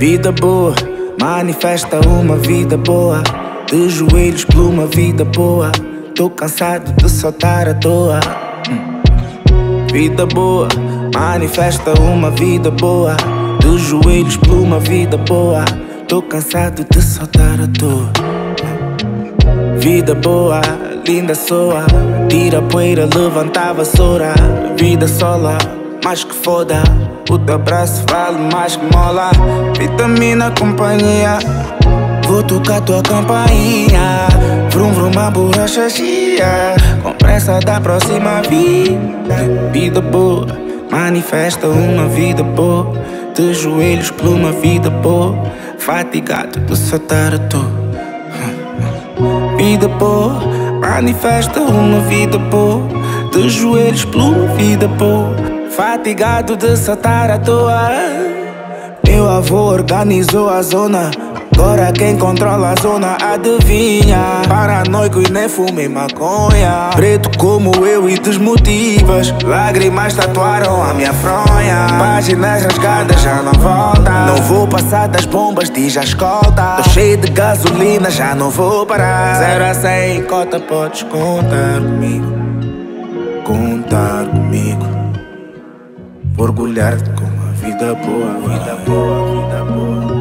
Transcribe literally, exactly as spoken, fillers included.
Vida boa, manifesta uma vida boa. De joelhos por uma vida boa. Tô cansado de só estar à toa. Vida boa, manifesta uma vida boa. De joelhos por uma vida boa. Tô cansado de só estar à toa. Vida boa, linda soa. Tira a poeira, levanta a vassoura. Vida sola, mais que foda. O teu abraço vale mais que mola. Vitamina companhia. Vou tocar tua campainha. Vrum vrum a borracha chia. Com pressa da próxima vida. Vida boa, manifesta uma vida boa. De joelhos por uma vida boa. Fatigado de só estar à toa. Vida boa, manifesta uma vida boa. De joelhos por uma vida boa. Fatigado de só estar à toa. Meu avô organizou a zona. Agora quem controla a zona adivinha. Paranoico e nem fumei maconha. Preto como eu e desmotivas. Lágrimas tatuaram a minha fronha. Páginas rasgadas já não voltam. Não vou passar das bombas, diz a escolta. Tô cheio de gasolina, já não vou parar. Zero a cem, cota, podes contar comigo. Contar comigo. Vou orgulhar-te com a vida boa, vida boa, vida boa.